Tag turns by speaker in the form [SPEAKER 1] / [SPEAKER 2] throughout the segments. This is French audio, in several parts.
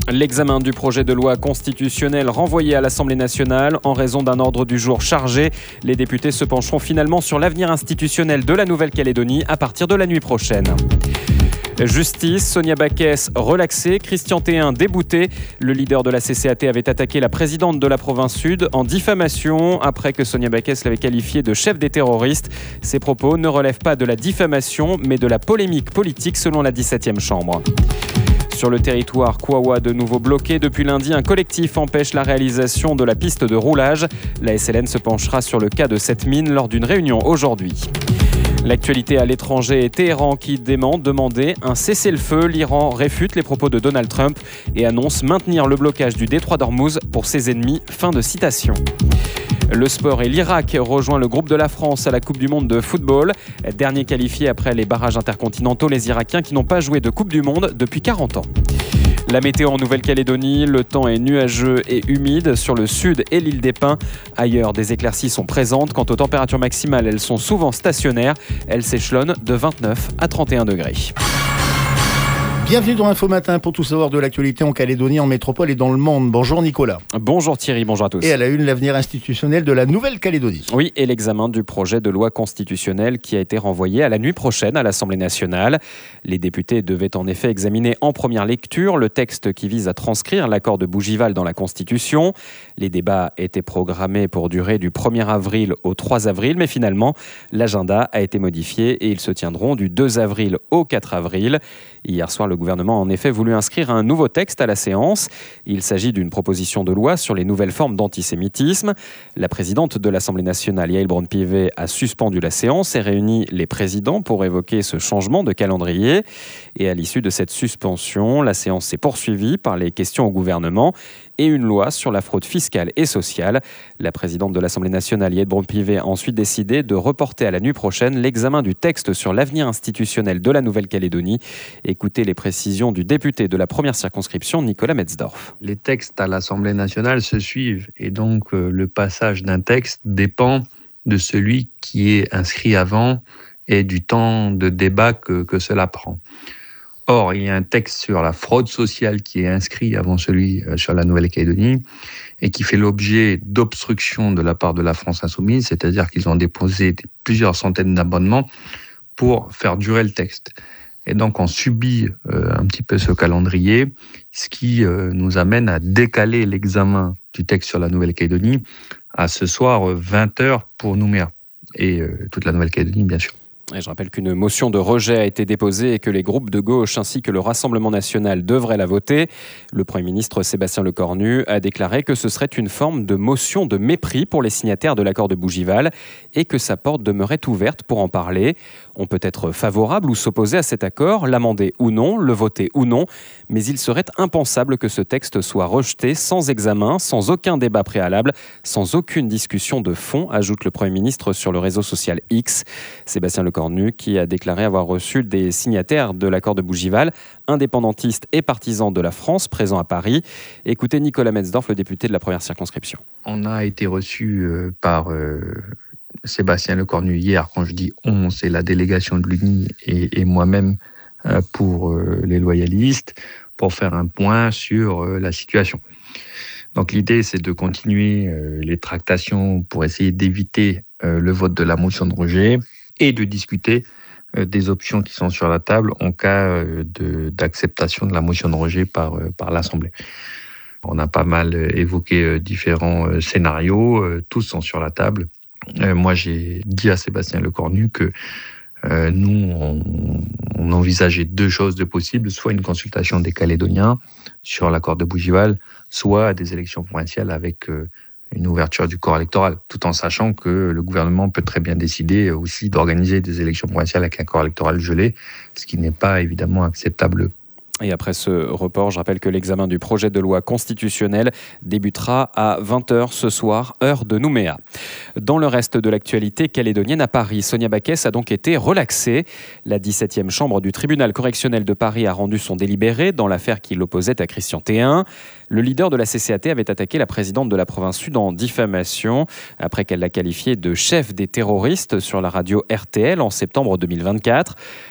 [SPEAKER 1] L'examen du projet de loi constitutionnelle renvoyé à l'Assemblée nationale en raison d'un ordre du jour chargé. Les députés se pencheront finalement sur l'avenir institutionnel de la Nouvelle-Calédonie à partir de la nuit prochaine. Justice, Sonia Backès relaxée, Christian Théin débouté. Le leader de la CCAT avait attaqué la présidente de la province sud en diffamation après que Sonia Backès l'avait qualifié de chef des terroristes. Ces propos ne relèvent pas de la diffamation mais de la polémique politique selon la 17e chambre. Sur le territoire Kouawa, de nouveau bloqué depuis lundi, un collectif empêche la réalisation de la piste de roulage. La SLN se penchera sur le cas de cette mine lors d'une réunion aujourd'hui. L'actualité à l'étranger est Téhéran qui demandait un cessez-le-feu. L'Iran réfute les propos de Donald Trump et annonce maintenir le blocage du détroit d'Ormuz pour ses ennemis. Fin de citation. Le sport et l'Irak rejoint le groupe de la France à la Coupe du Monde de football. Dernier qualifié après les barrages intercontinentaux, les Irakiens qui n'ont pas joué de Coupe du Monde depuis 40 ans. La météo en Nouvelle-Calédonie, le temps est nuageux et humide sur le sud et l'île des Pins. Ailleurs, des éclaircies sont présentes. Quant aux températures maximales, elles sont souvent stationnaires. Elles s'échelonnent de 29 à 31 degrés.
[SPEAKER 2] Bienvenue dans Info Matin pour tout savoir de l'actualité en Calédonie, en métropole et dans le monde. Bonjour Nicolas.
[SPEAKER 1] Bonjour Thierry, bonjour à tous.
[SPEAKER 2] Et à la une, l'avenir institutionnel de la Nouvelle-Calédonie.
[SPEAKER 1] Oui, et l'examen du projet de loi constitutionnelle qui a été renvoyé à la nuit prochaine à l'Assemblée nationale. Les députés devaient en effet examiner en première lecture le texte qui vise à transcrire l'accord de Bougival dans la Constitution. Les débats étaient programmés pour durer du 1er avril au 3 avril, mais finalement, l'agenda a été modifié et ils se tiendront du 2 avril au 4 avril. Hier soir, le gouvernement a en effet voulu inscrire un nouveau texte à la séance. Il s'agit d'une proposition de loi sur les nouvelles formes d'antisémitisme. La présidente de l'Assemblée nationale, Yael Braun-Pivet, a suspendu la séance et réuni les présidents pour évoquer ce changement de calendrier. Et à l'issue de cette suspension, la séance s'est poursuivie par les questions au gouvernement et une loi sur la fraude fiscale et sociale. La présidente de l'Assemblée nationale, Yael Braun-Pivet, a ensuite décidé de reporter à la nuit prochaine l'examen du texte sur l'avenir institutionnel de la Nouvelle-Calédonie. Écoutez les précisions du député de la première circonscription, Nicolas Metzdorf.
[SPEAKER 3] Les textes à l'Assemblée nationale se suivent et donc le passage d'un texte dépend de celui qui est inscrit avant et du temps de débat que cela prend. Or, il y a un texte sur la fraude sociale qui est inscrit avant celui sur la Nouvelle-Calédonie et qui fait l'objet d'obstructions de la part de la France insoumise, c'est-à-dire qu'ils ont déposé plusieurs centaines d'amendements pour faire durer le texte. Et donc, on subit un petit peu ce calendrier, ce qui nous amène à décaler l'examen du texte sur la Nouvelle-Calédonie à ce soir 20h pour Nouméa et toute la Nouvelle-Calédonie, bien sûr.
[SPEAKER 1] Et je rappelle qu'une motion de rejet a été déposée et que les groupes de gauche ainsi que le Rassemblement national devraient la voter. Le Premier ministre Sébastien Lecornu a déclaré que ce serait une forme de motion de mépris pour les signataires de l'accord de Bougival et que sa porte demeurait ouverte pour en parler. On peut être favorable ou s'opposer à cet accord, l'amender ou non, le voter ou non, mais il serait impensable que ce texte soit rejeté sans examen, sans aucun débat préalable, sans aucune discussion de fond, ajoute le Premier ministre sur le réseau social X. Sébastien Lecornu qui a déclaré avoir reçu des signataires de l'accord de Bougival, indépendantistes et partisans de la France présents à Paris. Écoutez Nicolas Metzdorf, le député de la première circonscription.
[SPEAKER 3] On a été reçu par Sébastien Lecornu hier. Quand je dis on, c'est la délégation de l'UNI et moi-même pour les loyalistes, pour faire un point sur la situation. Donc l'idée, c'est de continuer les tractations pour essayer d'éviter le vote de la motion de rejet et de discuter des options qui sont sur la table en cas d'acceptation de la motion de rejet par l'Assemblée. On a pas mal évoqué différents scénarios, tous sont sur la table. Moi, j'ai dit à Sébastien Lecornu que nous, on envisageait deux choses de possibles, soit une consultation des Calédoniens sur l'accord de Bougival, soit des élections provinciales avec une ouverture du corps électoral, tout en sachant que le gouvernement peut très bien décider aussi d'organiser des élections provinciales avec un corps électoral gelé, ce qui n'est pas évidemment acceptable.
[SPEAKER 1] Et après ce report, je rappelle que l'examen du projet de loi constitutionnelle débutera à 20h ce soir, heure de Nouméa. Dans le reste de l'actualité calédonienne à Paris, Sonia Backès a donc été relaxée. La 17e chambre du tribunal correctionnel de Paris a rendu son délibéré dans l'affaire qui l'opposait à Christian Théin. Le leader de la CCAT avait attaqué la présidente de la province sud en diffamation après qu'elle l'a qualifiée de chef des terroristes sur la radio RTL en septembre 2024.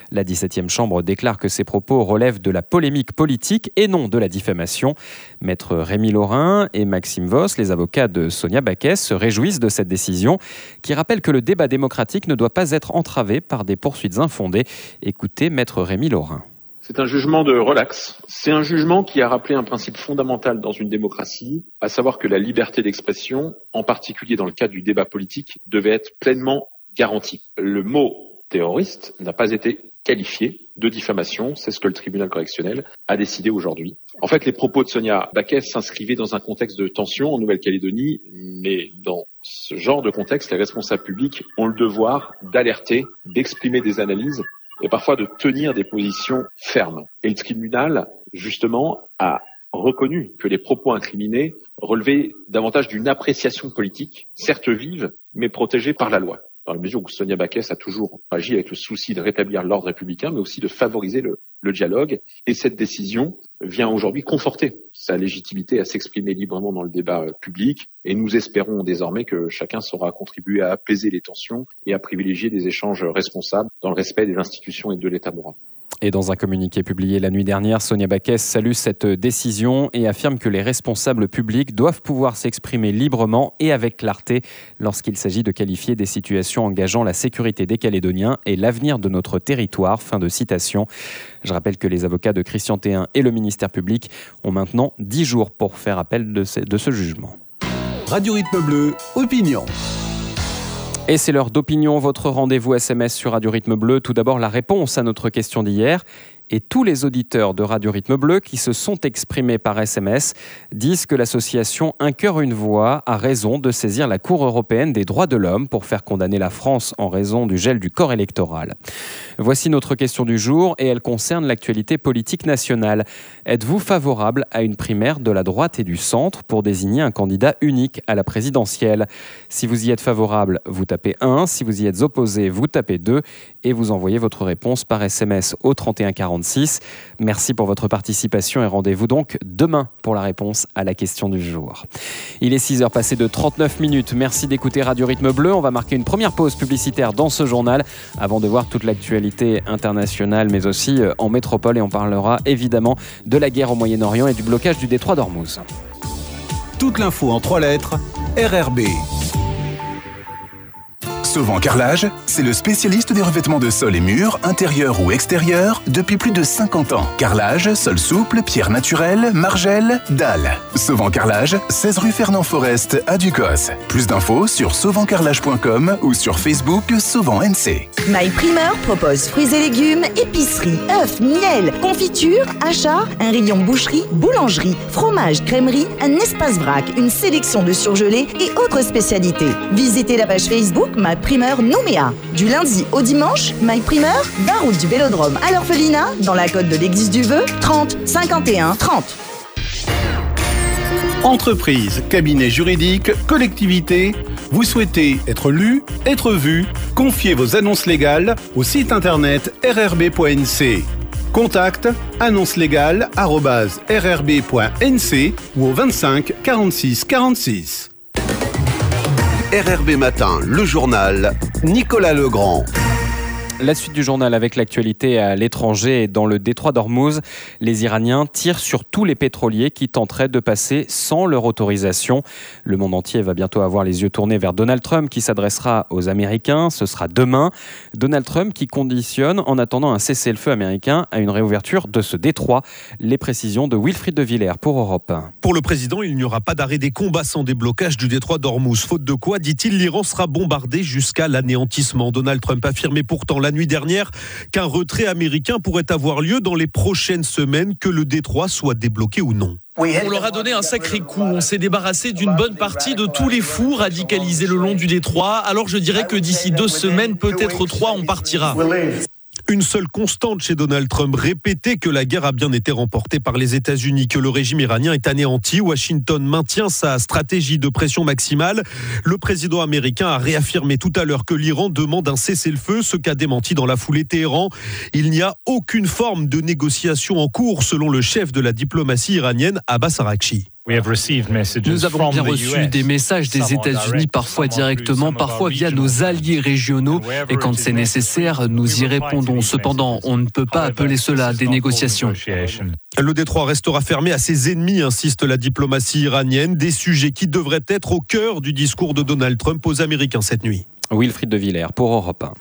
[SPEAKER 1] La 17e chambre déclare que ces propos relèvent de la polémique politique et non de la diffamation. Maître Rémi Laurin et Maxime Voss, les avocats de Sonia Backès, se réjouissent de cette décision qui rappelle que le débat démocratique ne doit pas être entravé par des poursuites infondées. Écoutez Maître Rémi Laurin.
[SPEAKER 4] C'est un jugement de relax. C'est un jugement qui a rappelé un principe fondamental dans une démocratie, à savoir que la liberté d'expression, en particulier dans le cadre du débat politique, devait être pleinement garantie. Le mot terroriste n'a pas été qualifié de diffamation, c'est ce que le tribunal correctionnel a décidé aujourd'hui. En fait, les propos de Sonia Backès s'inscrivaient dans un contexte de tension en Nouvelle-Calédonie, mais dans ce genre de contexte, les responsables publics ont le devoir d'alerter, d'exprimer des analyses et parfois de tenir des positions fermes. Et le tribunal, justement, a reconnu que les propos incriminés relevaient davantage d'une appréciation politique, certes vive, mais protégée par la loi. Dans la mesure où Sonia Backès a toujours agi avec le souci de rétablir l'ordre républicain, mais aussi de favoriser le dialogue. Et cette décision vient aujourd'hui conforter sa légitimité à s'exprimer librement dans le débat public. Et nous espérons désormais que chacun saura contribuer à apaiser les tensions et à privilégier des échanges responsables dans le respect des institutions et de l'État de droit.
[SPEAKER 1] Et dans un communiqué publié la nuit dernière, Sonia Backès salue cette décision et affirme que les responsables publics doivent pouvoir s'exprimer librement et avec clarté lorsqu'il s'agit de qualifier des situations engageant la sécurité des Calédoniens et l'avenir de notre territoire. Fin de citation. Je rappelle que les avocats de Christian Théin et le ministère public ont maintenant 10 jours pour faire appel de ce jugement.
[SPEAKER 5] Radio Rythme Bleu, opinion.
[SPEAKER 1] Et c'est l'heure d'opinion, votre rendez-vous SMS sur Radio Rythme Bleu. Tout d'abord, la réponse à notre question d'hier. Et tous les auditeurs de Radio Rythme Bleu qui se sont exprimés par SMS disent que l'association Un cœur, une voix a raison de saisir la Cour européenne des droits de l'homme pour faire condamner la France en raison du gel du corps électoral. Voici notre question du jour et elle concerne l'actualité politique nationale. Êtes-vous favorable à une primaire de la droite et du centre pour désigner un candidat unique à la présidentielle ? Si vous y êtes favorable, vous tapez 1. Si vous y êtes opposé, vous tapez 2. Et vous envoyez votre réponse par SMS au 3140. Merci pour votre participation et rendez-vous donc demain pour la réponse à la question du jour. Il est 6h passé de 39 minutes. Merci d'écouter Radio Rythme Bleu. On va marquer une première pause publicitaire dans ce journal avant de voir toute l'actualité internationale mais aussi en métropole et on parlera évidemment de la guerre au Moyen-Orient et du blocage du détroit d'Ormuz.
[SPEAKER 5] Toute l'info en 3 lettres, RRB.
[SPEAKER 6] Sauvant Carrelage, c'est le spécialiste des revêtements de sol et murs, intérieurs ou extérieurs, depuis plus de 50 ans. Carrelage, sol souple, pierre naturelle, margelle, dalles. Sauvant Carrelage, 16 rue Fernand Forest à Ducos. Plus d'infos sur sauvantcarrelage.com ou sur Facebook Sauvant NC.
[SPEAKER 7] My Primeur propose fruits et légumes, épicerie, œufs, miel, confiture, achats, un rayon boucherie, boulangerie, fromage, crèmerie, un espace vrac, une sélection de surgelés et autres spécialités. Visitez la page Facebook My Primeur Nouméa. Du lundi au dimanche, My Primeur, 20 route du Vélodrome à l'Orphelinat, dans la côte de l'Église du Vœu, 30 51 30.
[SPEAKER 5] Entreprise, cabinet juridique, collectivité, vous souhaitez être lu, être vu, confiez vos annonces légales au site internet rrb.nc. Contact annonceslégale@rrb.nc ou au 25 46 46. RRB Matin, le journal, Nicolas Legrand.
[SPEAKER 1] La suite du journal avec l'actualité à l'étranger et dans le détroit d'Ormuz. Les Iraniens tirent sur tous les pétroliers qui tenteraient de passer sans leur autorisation. Le monde entier va bientôt avoir les yeux tournés vers Donald Trump qui s'adressera aux Américains. Ce sera demain. Donald Trump qui conditionne en attendant un cessez-le-feu américain à une réouverture de ce détroit. Les précisions de Wilfried de Villers pour Europe 1.
[SPEAKER 8] Pour le président, il n'y aura pas d'arrêt des combats sans déblocage du détroit d'Ormuz. Faute de quoi, dit-il, l'Iran sera bombardé jusqu'à l'anéantissement. Donald Trump affirmait pourtant la nuit dernière qu'un retrait américain pourrait avoir lieu dans les prochaines semaines, que le détroit soit débloqué ou non.
[SPEAKER 9] On leur a donné un sacré coup. On s'est débarrassé d'une bonne partie de tous les fous radicalisés le long du détroit. Alors je dirais que d'ici 2 semaines, peut-être 3, on partira.
[SPEAKER 8] Une seule constante chez Donald Trump, répéter que la guerre a bien été remportée par les États-Unis, que le régime iranien est anéanti. Washington maintient sa stratégie de pression maximale. Le président américain a réaffirmé tout à l'heure que l'Iran demande un cessez-le-feu, ce qu'a démenti dans la foulée Téhéran. Il n'y a aucune forme de négociation en cours, selon le chef de la diplomatie iranienne, Abbas Araghchi.
[SPEAKER 10] Nous avons bien reçu des messages des États-Unis, parfois directement, parfois via nos alliés régionaux. Et quand c'est nécessaire, nous y répondons. Cependant, on ne peut pas appeler cela des négociations.
[SPEAKER 8] Le détroit restera fermé à ses ennemis, insiste la diplomatie iranienne. Des sujets qui devraient être au cœur du discours de Donald Trump aux Américains cette nuit.
[SPEAKER 1] Wilfried de Villers pour Europe 1.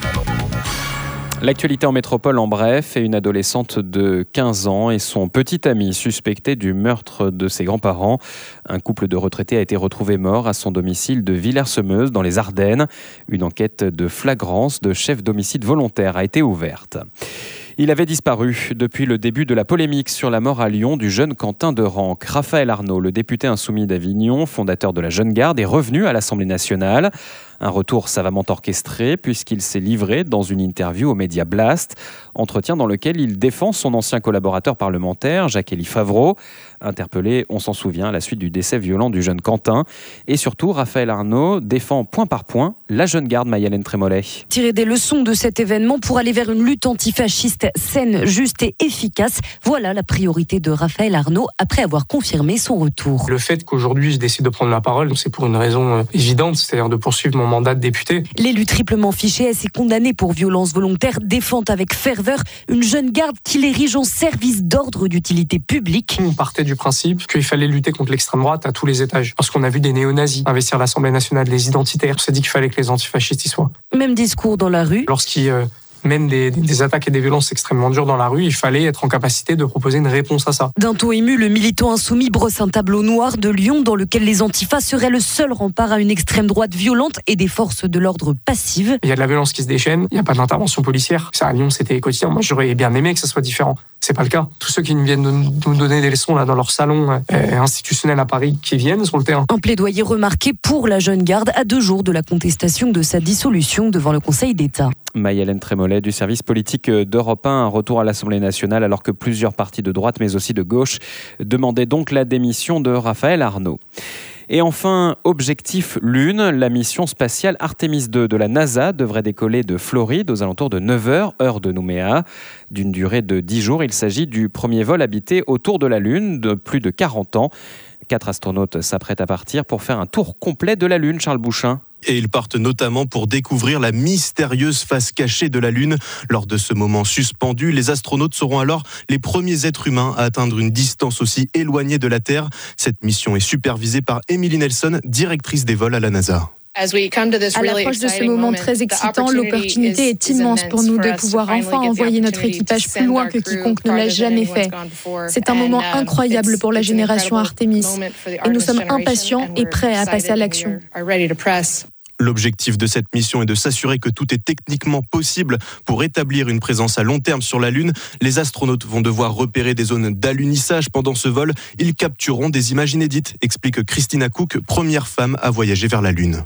[SPEAKER 1] L'actualité en métropole en bref, et une adolescente de 15 ans et son petit ami suspecté du meurtre de ses grands-parents. Un couple de retraités a été retrouvé mort à son domicile de Villers-Semeuse dans les Ardennes. Une enquête de flagrance de chef d'homicide volontaire a été ouverte. Il avait disparu depuis le début de la polémique sur la mort à Lyon du jeune Quentin de Ranc. Raphaël Arnaud, le député insoumis d'Avignon, fondateur de la Jeune Garde, est revenu à l'Assemblée nationale. Un retour savamment orchestré puisqu'il s'est livré dans une interview aux médias Blast, entretien dans lequel il défend son ancien collaborateur parlementaire, Jacques-Élie Favreau, interpellé, on s'en souvient, à la suite du décès violent du jeune Quentin. Et surtout, Raphaël Arnaud défend point par point la Jeune Garde, Maï-Hélène Trémollet.
[SPEAKER 11] Tirer des leçons de cet événement pour aller vers une lutte antifasciste saine, juste et efficace, voilà la priorité de Raphaël Arnaud après avoir confirmé son retour.
[SPEAKER 12] Le fait qu'aujourd'hui je décide de prendre la parole, c'est pour une raison évidente, c'est-à-dire de poursuivre mon mandat de député.
[SPEAKER 11] L'élu triplement fiché est condamné pour violence volontaire, défend avec ferveur une Jeune Garde qu'il érige en service d'ordre d'utilité publique.
[SPEAKER 12] On partait du principe qu'il fallait lutter contre l'extrême droite à tous les étages. Parce qu'on a vu des néo-nazis investir l'Assemblée nationale, les identitaires. On s'est dit qu'il fallait que les antifascistes y soient.
[SPEAKER 11] Même discours dans la rue.
[SPEAKER 12] Lorsqu'ils mènent des attaques et des violences extrêmement dures dans la rue, il fallait être en capacité de proposer une réponse à ça.
[SPEAKER 11] D'un ton ému, le militant insoumis brosse un tableau noir de Lyon dans lequel les antifas seraient le seul rempart à une extrême droite violente et des forces de l'ordre passives.
[SPEAKER 12] Il y a de la violence qui se déchaîne, il n'y a pas d'intervention policière. Ça, à Lyon, c'était quotidien. Moi, j'aurais bien aimé que ça soit différent. C'est pas le cas. Tous ceux qui viennent nous donner des leçons là dans leur salon institutionnel à Paris, qui viennent sur le terrain.
[SPEAKER 11] Un plaidoyer remarqué pour la Jeune Garde à 2 jours de la contestation de sa dissolution devant le Conseil d'État.
[SPEAKER 1] Maï-Hélène Trémollet du service politique d'Europe 1, un retour à l'Assemblée nationale alors que plusieurs partis de droite mais aussi de gauche demandaient donc la démission de Raphaël Arnaud. Et enfin, objectif Lune, la mission spatiale Artemis 2 de la NASA devrait décoller de Floride aux alentours de 9h, heure de Nouméa. D'une durée de 10 jours, il s'agit du premier vol habité autour de la Lune de plus de 40 ans. 4 astronautes s'apprêtent à partir pour faire un tour complet de la Lune, Charles Bouchin.
[SPEAKER 8] Et ils partent notamment pour découvrir la mystérieuse face cachée de la Lune. Lors de ce moment suspendu, les astronautes seront alors les premiers êtres humains à atteindre une distance aussi éloignée de la Terre. Cette mission est supervisée par Emily Nelson, directrice des vols à la NASA.
[SPEAKER 13] À l'approche de ce moment très excitant, l'opportunité est immense pour nous de pouvoir enfin envoyer notre équipage plus loin que quiconque ne l'a jamais fait. C'est un moment incroyable pour la génération Artemis et nous sommes impatients et prêts à passer à l'action.
[SPEAKER 8] L'objectif de cette mission est de s'assurer que tout est techniquement possible pour établir une présence à long terme sur la Lune. Les astronautes vont devoir repérer des zones d'alunissage pendant ce vol. Ils captureront des images inédites, explique Christina Cook, première femme à voyager vers la Lune.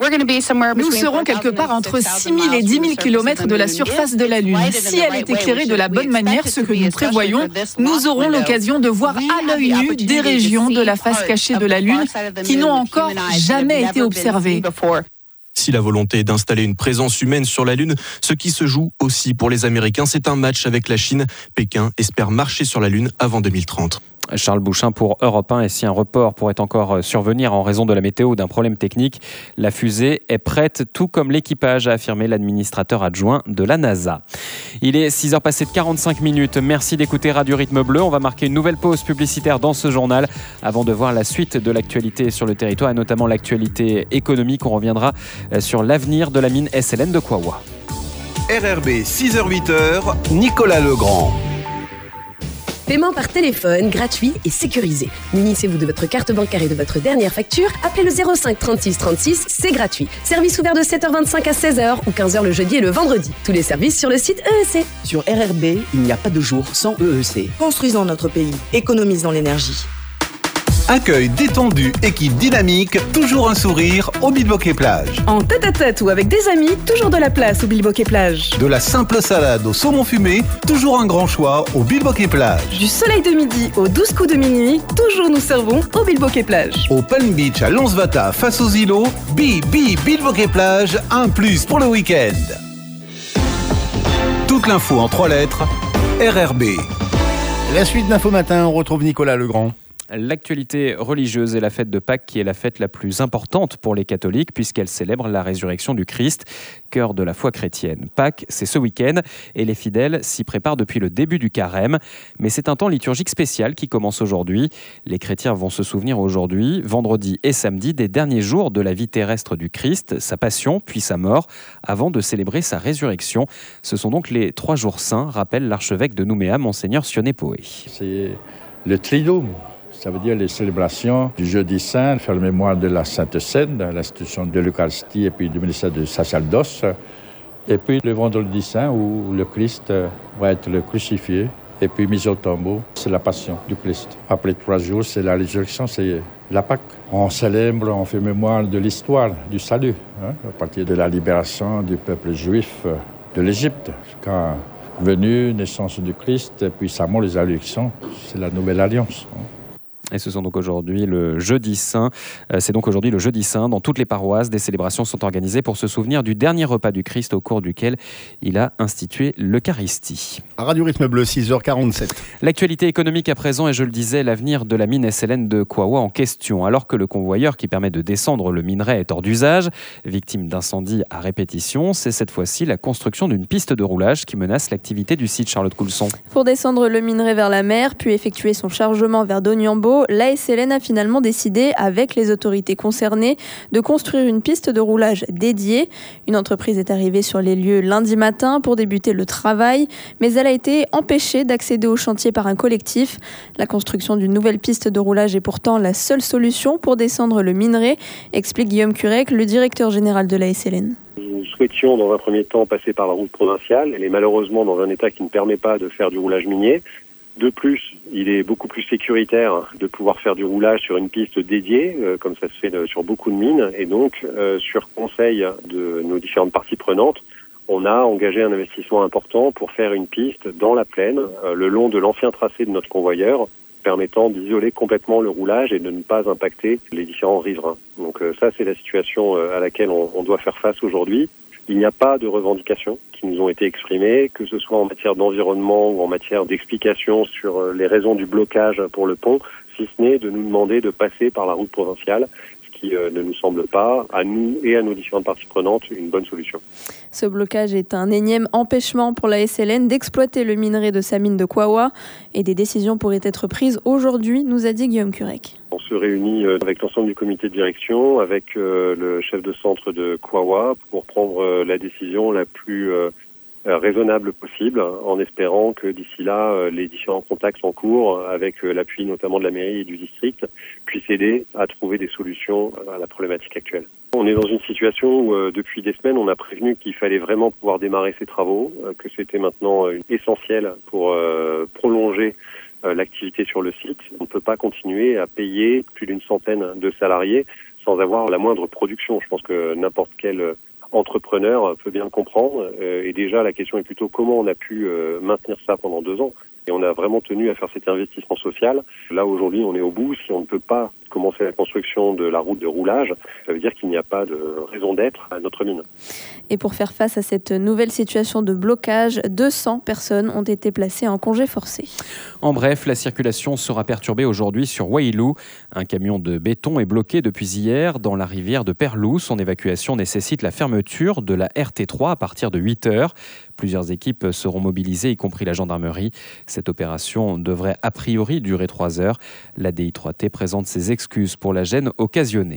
[SPEAKER 14] Nous serons quelque part entre 6 000 et 10 000 kilomètres de la surface de la Lune. Si elle est éclairée de la bonne manière, ce que nous prévoyons, nous aurons l'occasion de voir à l'œil nu des régions de la face cachée de la Lune qui n'ont encore jamais été observées.
[SPEAKER 8] Si la volonté est d'installer une présence humaine sur la Lune, ce qui se joue aussi pour les Américains, c'est un match avec la Chine. Pékin espère marcher sur la Lune avant 2030.
[SPEAKER 1] Charles Bouchin pour Europe 1. Et si un report pourrait encore survenir en raison de la météo ou d'un problème technique, la fusée est prête, tout comme l'équipage, a affirmé l'administrateur adjoint de la NASA. Il est 6h passé de 45 minutes. Merci d'écouter Radio Rythme Bleu. On va marquer une nouvelle pause publicitaire dans ce journal avant de voir la suite de l'actualité sur le territoire et notamment l'actualité économique. On reviendra sur l'avenir de la mine SLN de Kouawa.
[SPEAKER 5] RRB 6h-8h, Nicolas Legrand.
[SPEAKER 15] Paiement par téléphone, gratuit et sécurisé. Munissez-vous de votre carte bancaire et de votre dernière facture. Appelez le 05 36 36, c'est gratuit. Service ouvert de 7h25 à 16h ou 15h le jeudi et le vendredi. Tous les services sur le site EEC.
[SPEAKER 16] Sur RRB, il n'y a pas de jour sans EEC.
[SPEAKER 7] Construisons notre pays, économisons l'énergie.
[SPEAKER 5] Accueil détendu, équipe dynamique, toujours un sourire au Bilboquet Plage.
[SPEAKER 17] En tête-à-tête ou avec des amis, toujours de la place au Bilboquet Plage.
[SPEAKER 5] De la simple salade au saumon fumé, toujours un grand choix au Bilboquet Plage.
[SPEAKER 17] Du soleil de midi aux 12 coups de minuit, toujours nous servons au Bilboquet Plage.
[SPEAKER 5] Au Palm Beach à Lonsvata face aux îlots, Bilboquet Plage, un plus pour le week-end. Toute l'info en 3 lettres, RRB.
[SPEAKER 2] La suite d'Info Matin, on retrouve Nicolas Legrand.
[SPEAKER 1] L'actualité religieuse est la fête de Pâques qui est la fête la plus importante pour les catholiques puisqu'elle célèbre la résurrection du Christ, cœur de la foi chrétienne. Pâques, c'est ce week-end et les fidèles s'y préparent depuis le début du carême. Mais c'est un temps liturgique spécial qui commence aujourd'hui. Les chrétiens vont se souvenir aujourd'hui, vendredi et samedi, des derniers jours de la vie terrestre du Christ, sa passion puis sa mort, avant de célébrer sa résurrection. Ce sont donc les 3 jours saints, rappelle l'archevêque de Nouméa, Monseigneur Sioné-Poé.
[SPEAKER 18] C'est le Triduum. Ça veut dire les célébrations du Jeudi Saint, faire la mémoire de la Sainte Seine, l'institution de l'Eucharistie et puis du ministère du sacerdoce. Et puis le Vendredi Saint où le Christ va être crucifié et puis mis au tombeau. C'est la passion du Christ. Après 3 jours, c'est la résurrection, c'est la Pâque. On célèbre, on fait mémoire de l'histoire du salut, à partir de la libération du peuple juif de l'Égypte. Quand venue, naissance du Christ, et puis sa mort, les résurrections, c'est la nouvelle alliance.
[SPEAKER 1] Et ce sont donc aujourd'hui le Jeudi Saint. C'est donc aujourd'hui le Jeudi Saint. Dans toutes les paroisses, des célébrations sont organisées pour se souvenir du dernier repas du Christ au cours duquel il a institué l'Eucharistie.
[SPEAKER 2] Radio Rythme Bleu, 6h47.
[SPEAKER 1] L'actualité économique à présent, et je le disais, l'avenir de la mine SLN de Kwawa en question. Alors que le convoyeur qui permet de descendre le minerai est hors d'usage, victime d'incendies à répétition, c'est cette fois-ci la construction d'une piste de roulage qui menace l'activité du site. Charlotte Coulson.
[SPEAKER 19] Pour descendre le minerai vers la mer, puis effectuer son chargement vers Donyambo, la SLN a finalement décidé, avec les autorités concernées, de construire une piste de roulage dédiée. Une entreprise est arrivée sur les lieux lundi matin pour débuter le travail, mais elle a été empêchée d'accéder au chantier par un collectif. La construction d'une nouvelle piste de roulage est pourtant la seule solution pour descendre le minerai, explique Guillaume Curec, le directeur général de la SLN.
[SPEAKER 20] Nous souhaitions dans un premier temps passer par la route provinciale. Elle est malheureusement dans un état qui ne permet pas de faire du roulage minier. De plus, il est beaucoup plus sécuritaire de pouvoir faire du roulage sur une piste dédiée, comme ça se fait sur beaucoup de mines. Et donc, sur conseil de nos différentes parties prenantes, on a engagé un investissement important pour faire une piste dans la plaine, le long de l'ancien tracé de notre convoyeur, permettant d'isoler complètement le roulage et de ne pas impacter les différents riverains. Donc ça, c'est la situation à laquelle on doit faire face aujourd'hui. Il n'y a pas de revendications qui nous ont été exprimées, que ce soit en matière d'environnement ou en matière d'explication sur les raisons du blocage pour le pont, si ce n'est de nous demander de passer par la route provinciale, ce qui ne nous semble pas, à nous et à nos différentes parties prenantes, une bonne solution.
[SPEAKER 19] Ce blocage est un énième empêchement pour la SLN d'exploiter le minerai de sa mine de Kwawa et des décisions pourraient être prises aujourd'hui, nous a dit Guillaume Curec.
[SPEAKER 20] On se réunit avec l'ensemble du comité de direction, avec le chef de centre de Kwawa pour prendre la décision la plus raisonnable possible, en espérant que d'ici là, les différents contacts en cours, avec l'appui notamment de la mairie et du district, puissent aider à trouver des solutions à la problématique actuelle. On est dans une situation où, depuis des semaines, on a prévenu qu'il fallait vraiment pouvoir démarrer ces travaux, que c'était maintenant essentiel pour prolonger l'activité sur le site. On ne peut pas continuer à payer plus d'une centaine de salariés sans avoir la moindre production. Je pense que n'importe quel entrepreneur peut bien le comprendre. Et déjà, la question est plutôt comment on a pu maintenir ça pendant 2 ans. Et on a vraiment tenu à faire cet investissement social. Là, aujourd'hui, on est au bout. Si on ne peut pas commencer la construction de la route de roulage, ça veut dire qu'il n'y a pas de raison d'être à notre mine.
[SPEAKER 19] Et pour faire face à cette nouvelle situation de blocage, 200 personnes ont été placées en congé forcé.
[SPEAKER 1] En bref, la circulation sera perturbée aujourd'hui sur Wailou. Un camion de béton est bloqué depuis hier dans la rivière de Perlou. Son évacuation nécessite la fermeture de la RT3 à partir de 8h. Plusieurs équipes seront mobilisées, y compris la gendarmerie. Cette opération devrait a priori durer 3 heures. La DI3T présente ses excuses pour la gêne occasionnée.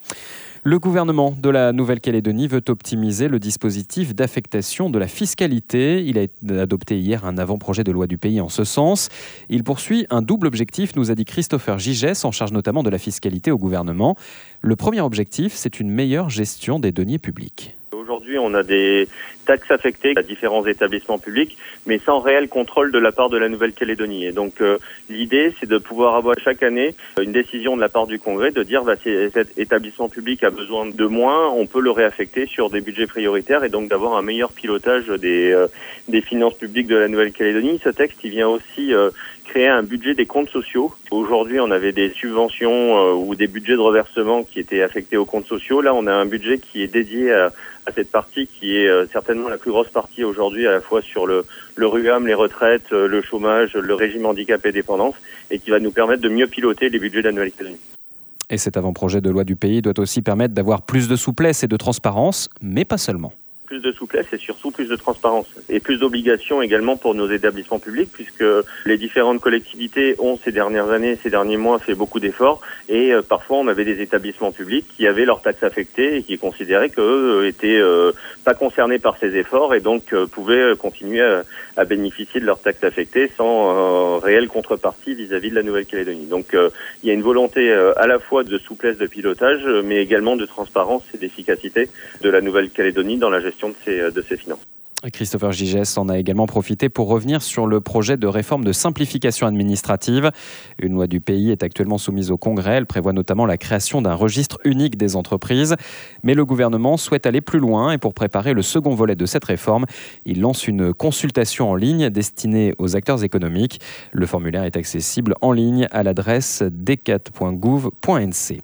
[SPEAKER 1] Le gouvernement de la Nouvelle-Calédonie veut optimiser le dispositif d'affectation de la fiscalité. Il a adopté hier un avant-projet de loi du pays en ce sens. Il poursuit un double objectif, nous a dit Christopher Gigès, en charge notamment de la fiscalité au gouvernement. Le premier objectif, c'est une meilleure gestion des deniers publics.
[SPEAKER 21] Aujourd'hui, on a des taxes affectées à différents établissements publics, mais sans réel contrôle de la part de la Nouvelle-Calédonie. Et donc, l'idée, c'est de pouvoir avoir chaque année une décision de la part du Congrès de dire si cet établissement public a besoin de moins, on peut le réaffecter sur des budgets prioritaires et donc d'avoir un meilleur pilotage des finances publiques de la Nouvelle-Calédonie. Ce texte, il vient aussi créer un budget des comptes sociaux. Aujourd'hui, on avait des subventions ou des budgets de reversement qui étaient affectés aux comptes sociaux. Là, on a un budget qui est dédié à cette partie qui est certainement la plus grosse partie aujourd'hui, à la fois sur le RUAM, les retraites, le chômage, le régime handicap et dépendance, et qui va nous permettre de mieux piloter les budgets de la Nouvelle-Calédonie.
[SPEAKER 1] Et cet avant-projet de loi du pays doit aussi permettre d'avoir plus de souplesse et de transparence, mais pas seulement.
[SPEAKER 21] Plus de souplesse et surtout plus de transparence. Et plus d'obligations également pour nos établissements publics, puisque les différentes collectivités ont ces dernières années, ces derniers mois fait beaucoup d'efforts. Et parfois on avait des établissements publics qui avaient leurs taxes affectées et qui considéraient qu'eux étaient pas concernés par ces efforts et donc pouvaient continuer à bénéficier de leurs taxes affectées sans réelle contrepartie vis-à-vis de la Nouvelle-Calédonie. Donc il y a une volonté à la fois de souplesse de pilotage, mais également de transparence et d'efficacité de la Nouvelle-Calédonie dans la gestion de ses finances.
[SPEAKER 1] Christopher Gigès en a également profité pour revenir sur le projet de réforme de simplification administrative. Une loi du pays est actuellement soumise au Congrès. Elle prévoit notamment la création d'un registre unique des entreprises. Mais le gouvernement souhaite aller plus loin et pour préparer le second volet de cette réforme, il lance une consultation en ligne destinée aux acteurs économiques. Le formulaire est accessible en ligne à l'adresse decat.gouv.nc.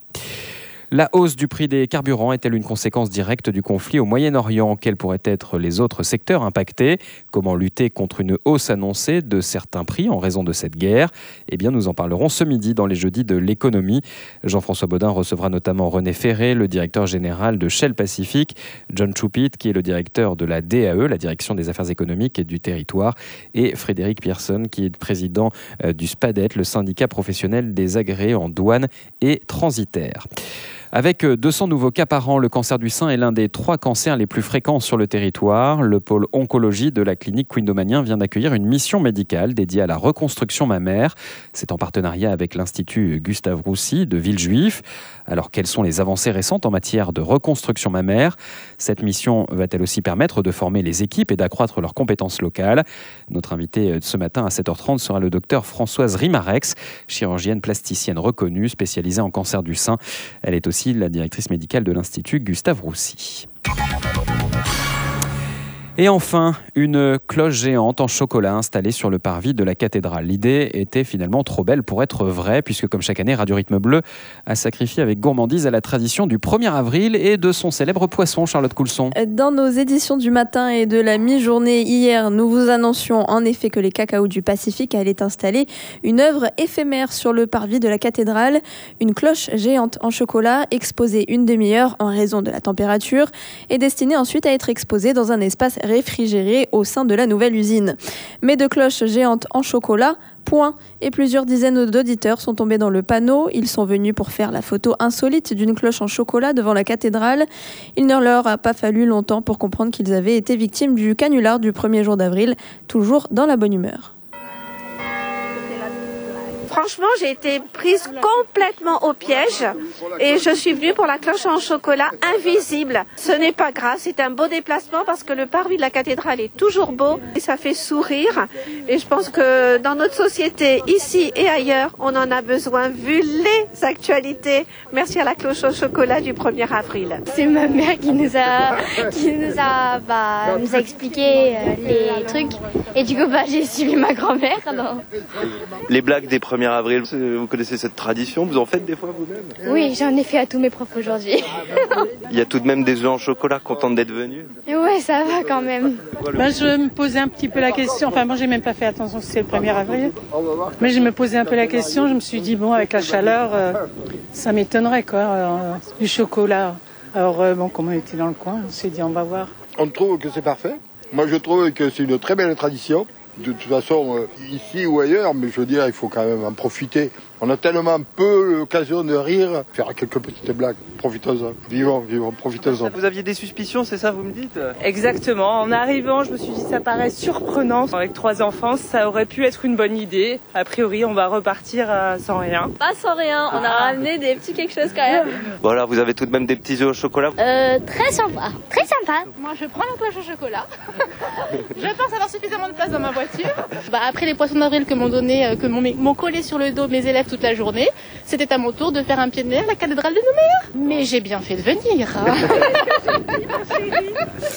[SPEAKER 1] La hausse du prix des carburants est-elle une conséquence directe du conflit au Moyen-Orient ? Quels pourraient être les autres secteurs impactés ? Comment lutter contre une hausse annoncée de certains prix en raison de cette guerre ? Eh bien, nous en parlerons ce midi dans les jeudis de l'économie. Jean-François Baudin recevra notamment René Ferré, le directeur général de Shell Pacific, John Chupit, qui est le directeur de la DAE, la Direction des Affaires économiques et du territoire, et Frédéric Pierson, qui est président du SPADET, le syndicat professionnel des agréés en douane et transitaires. Avec 200 nouveaux cas par an, le cancer du sein est l'un des 3 cancers les plus fréquents sur le territoire. Le pôle oncologie de la clinique Queen-Domanien vient d'accueillir une mission médicale dédiée à la reconstruction mammaire. C'est en partenariat avec l'Institut Gustave Roussy de Villejuif. Alors, quelles sont les avancées récentes en matière de reconstruction mammaire ? Cette mission va-t-elle aussi permettre de former les équipes et d'accroître leurs compétences locales ? Notre invitée ce matin à 7h30 sera le docteur Françoise Rimarex, chirurgienne plasticienne reconnue, spécialisée en cancer du sein. Elle est aussi la directrice médicale de l'Institut Gustave Roussy. Et enfin, une cloche géante en chocolat installée sur le parvis de la cathédrale. L'idée était finalement trop belle pour être vraie, puisque comme chaque année, Radio Rythme Bleu a sacrifié avec gourmandise à la tradition du 1er avril et de son célèbre poisson, Charlotte Coulson.
[SPEAKER 19] Dans nos éditions du matin et de la mi-journée hier, nous vous annoncions en effet que les Cacaos du Pacifique allaient installer une œuvre éphémère sur le parvis de la cathédrale, une cloche géante en chocolat exposée une demi-heure en raison de la température et destinée ensuite à être exposée dans un espace réfrigéré au sein de la nouvelle usine. Mais de cloches géantes en chocolat, point. Et plusieurs dizaines d'auditeurs sont tombés dans le panneau. Ils sont venus pour faire la photo insolite d'une cloche en chocolat devant la cathédrale. Il ne leur a pas fallu longtemps pour comprendre qu'ils avaient été victimes du canular du 1er jour d'avril, toujours dans la bonne humeur.
[SPEAKER 3] Franchement, j'ai été prise complètement au piège et je suis venue pour la cloche en chocolat invisible. Ce n'est pas grave, c'est un beau déplacement parce que le parvis de la cathédrale est toujours beau et ça fait sourire. Et je pense que dans notre société, ici et ailleurs, on en a besoin vu les actualités. Merci à la cloche au chocolat du 1er avril.
[SPEAKER 22] C'est ma mère qui nous a expliqué les trucs et du coup j'ai suivi ma grand-mère.
[SPEAKER 23] Les blagues des 1er avril, vous connaissez cette tradition, vous en faites des fois vous-même ?
[SPEAKER 22] Oui, j'en ai fait à tous mes profs aujourd'hui.
[SPEAKER 23] Il y a tout de même des œufs en chocolat, contente d'être venue ?
[SPEAKER 22] Ouais, ça va quand même.
[SPEAKER 24] Je me posais un petit peu la question, moi j'ai même pas fait attention que c'est le 1er avril, mais je me posais un peu la question, je me suis dit avec la chaleur, ça m'étonnerait du chocolat. Alors comme on était dans le coin, on s'est dit on va voir.
[SPEAKER 25] On trouve que c'est parfait. Moi je trouve que c'est une très belle tradition. De toute façon, ici ou ailleurs, mais je veux dire, il faut quand même en profiter. On a tellement peu l'occasion de rire, faire quelques petites blagues. Profitons-en, vivons, profitons-en.
[SPEAKER 23] Vous aviez des suspicions, c'est ça, vous me dites ?
[SPEAKER 26] Exactement. En arrivant, je me suis dit, ça paraît surprenant. Avec 3 enfants, ça aurait pu être une bonne idée. A priori, on va repartir sans rien.
[SPEAKER 19] Pas sans rien, on a ramené des petits quelque chose quand même.
[SPEAKER 23] Voilà, vous avez tout de même des petits œufs au chocolat ?
[SPEAKER 22] Très sympa, très sympa.
[SPEAKER 27] Moi, je prends la cloche au chocolat. Je pense avoir suffisamment de place dans ma voiture. Après les poissons d'avril que m'ont collé sur le dos mes élèves toute la journée, c'était à mon tour de faire un pied de nez à la cathédrale de Nouméa. Mais j'ai bien fait de venir.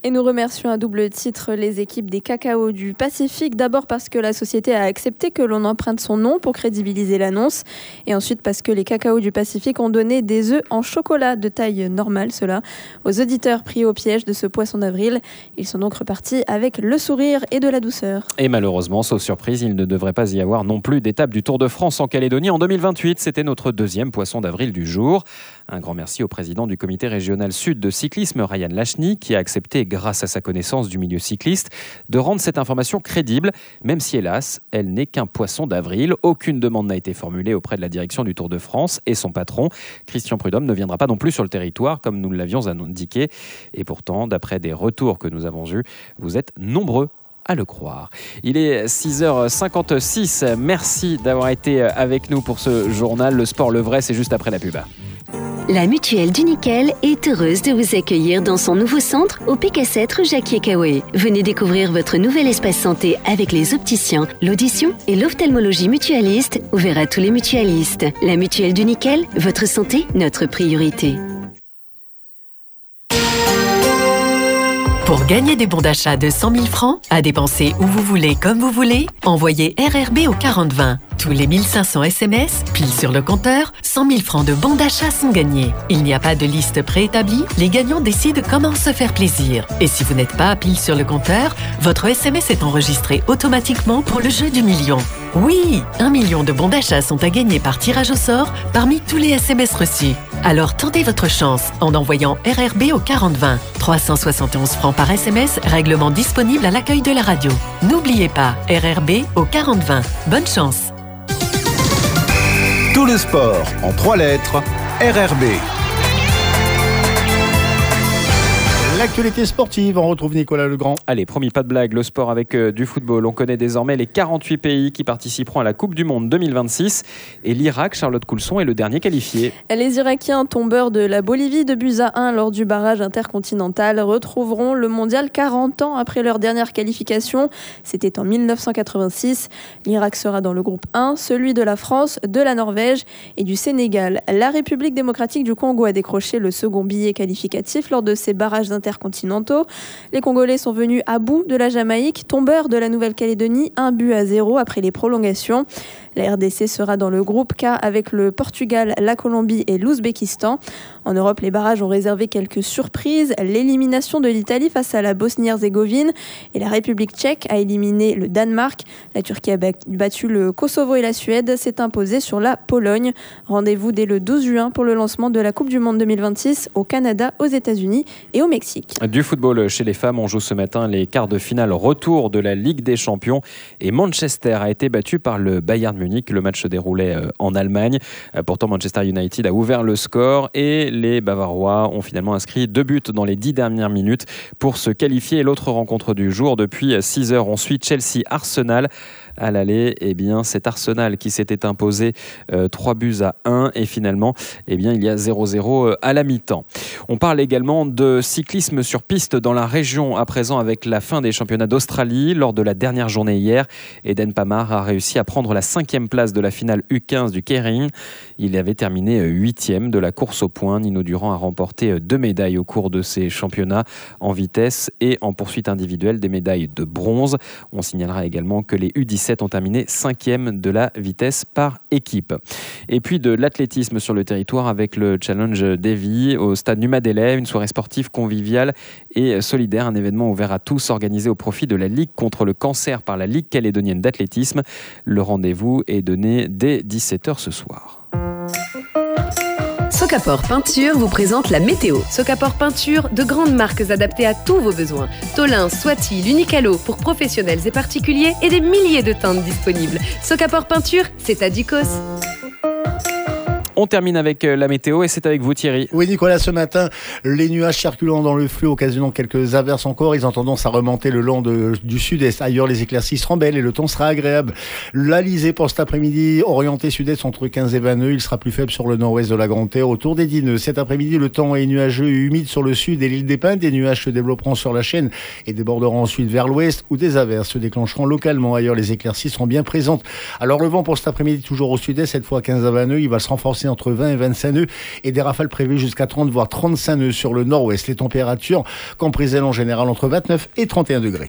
[SPEAKER 19] Et nous remercions à double titre les équipes des Cacao du Pacifique. D'abord parce que la société a accepté que l'on emprunte son nom pour crédibiliser l'annonce. Et ensuite parce que les Cacao du Pacifique ont donné des œufs en chocolat de taille normale, cela, aux auditeurs pris au piège de ce poisson d'avril. Ils sont donc repartis avec le sourire et de la douceur.
[SPEAKER 1] Et malheureusement, sauf surprise, il ne devrait pas y avoir non plus d'étape du Tour de France en Calédonie en 2028. C'était notre deuxième poisson d'avril du jour. Un grand merci au président du comité régional sud de cyclisme, Ryan Lachny, qui a accepté, grâce à sa connaissance du milieu cycliste, de rendre cette information crédible, même si, hélas, elle n'est qu'un poisson d'avril. Aucune demande n'a été formulée auprès de la direction du Tour de France et son patron, Christian Prudhomme, ne viendra pas non plus sur le territoire, comme nous l'avions indiqué. Et pourtant, d'après des retours que nous avons eus, vous êtes nombreux à le croire. Il est 6h56. Merci d'avoir été avec nous pour ce journal. Le sport, le vrai, c'est juste après la pub.
[SPEAKER 4] La Mutuelle du Nickel est heureuse de vous accueillir dans son nouveau centre au P4 rue Jacquier-Caoué. Venez découvrir votre nouvel espace santé avec les opticiens, l'audition et l'ophtalmologie mutualiste, ouvert à tous les mutualistes. La Mutuelle du Nickel, votre santé, notre priorité.
[SPEAKER 6] Pour gagner des bons d'achat de 100 000 francs, à dépenser où vous voulez, comme vous voulez, envoyez RRB au 4020. Tous les 1500 SMS, pile sur le compteur, 100 000 francs de bons d'achat sont gagnés. Il n'y a pas de liste préétablie, les gagnants décident comment se faire plaisir. Et si vous n'êtes pas pile sur le compteur, votre SMS est enregistré automatiquement pour le jeu du million. Oui, 1 million de bons d'achat sont à gagner par tirage au sort parmi tous les SMS reçus. Alors tentez votre chance en envoyant RRB au 4020. 371 francs par SMS, règlement disponible à l'accueil de la radio. N'oubliez pas, RRB au 4020. Bonne chance.
[SPEAKER 5] Tout le sport en 3 lettres, RRB.
[SPEAKER 2] L'actualité sportive, on retrouve Nicolas Legrand.
[SPEAKER 1] Allez, promis, pas de blague, le sport avec du football. On connaît désormais les 48 pays qui participeront à la Coupe du Monde 2026. Et l'Irak, Charlotte Coulson, est le dernier qualifié.
[SPEAKER 19] Les Irakiens, tombeurs de la Bolivie de buts à 1 lors du barrage intercontinental, retrouveront le mondial 40 ans après leur dernière qualification. C'était en 1986. L'Irak sera dans le groupe 1, celui de la France, de la Norvège et du Sénégal. La République démocratique du Congo a décroché le second billet qualificatif lors de ces barrages intercontinentaux. Les Congolais sont venus à bout de la Jamaïque, tombeurs de la Nouvelle-Calédonie, 1-0 après les prolongations. La RDC sera dans le groupe K avec le Portugal, la Colombie et l'Ouzbékistan. En Europe, les barrages ont réservé quelques surprises. L'élimination de l'Italie face à la Bosnie-Herzégovine et la République tchèque a éliminé le Danemark. La Turquie a battu le Kosovo et la Suède s'est imposée sur la Pologne. Rendez-vous dès le 12 juin pour le lancement de la Coupe du Monde 2026 au Canada, aux États-Unis et au Mexique.
[SPEAKER 1] Du football chez les femmes, on joue ce matin les quarts de finale retour de la Ligue des Champions et Manchester a été battu par le Bayern Munich. Le match se déroulait en Allemagne. Pourtant, Manchester United a ouvert le score et les Bavarois ont finalement inscrit 2 buts dans les 10 dernières minutes pour se qualifier. L'autre rencontre du jour, depuis 6 heures, on suit Chelsea-Arsenal. À l'aller, c'est Arsenal qui s'était imposé 3-1 et finalement, il y a 0-0 à la mi-temps. On parle également de cyclisme sur piste dans la région à présent avec la fin des championnats d'Australie. Lors de la dernière journée hier, Eden Pamar a réussi à prendre la 5e place de la finale U15 du Keirin. Il avait terminé 8e de la course au point. Nino Durand a remporté 2 médailles au cours de ces championnats en vitesse et en poursuite individuelle, des médailles de bronze. On signalera également que les U17 ont terminé 5e de la vitesse par équipe. Et puis de l'athlétisme sur le territoire avec le Challenge Davy au stade Numadélé, une soirée sportive conviviale et solidaire, un événement ouvert à tous organisé au profit de la Ligue contre le cancer par la Ligue calédonienne d'athlétisme. Le rendez-vous est donné dès 17h ce soir.
[SPEAKER 15] Socapor Peinture vous présente la météo. Socapor Peinture, de grandes marques adaptées à tous vos besoins. Tolin, Swati, l'Unicalo pour professionnels et particuliers et des milliers de teintes disponibles. Socapor Peinture, c'est à Ducos.
[SPEAKER 1] On termine avec la météo et c'est avec vous Thierry.
[SPEAKER 2] Oui Nicolas, ce matin, les nuages circulant dans le flux occasionnant quelques averses encore. Ils ont tendance à remonter le long du sud-est. Ailleurs, les éclaircies seront belles et le temps sera agréable. L'Alizé pour cet après-midi, orienté sud-est entre 15 et 20 nœuds. Il sera plus faible sur le nord-ouest de la Grande Terre autour des 10 nœuds. Cet après-midi, le temps est nuageux et humide sur le sud et l'île des Pins. Des nuages se développeront sur la chaîne et déborderont ensuite vers l'ouest où des averses se déclencheront localement. Ailleurs, les éclaircies seront bien présentes. Alors le vent pour cet après-midi, toujours au sud-est, cette fois 15 à 20 nœuds. Il va se renforcer entre 20 et 25 nœuds et des rafales prévues jusqu'à 30 voire 35 nœuds sur le nord-ouest. Les températures comprises en général entre 29 et 31 degrés.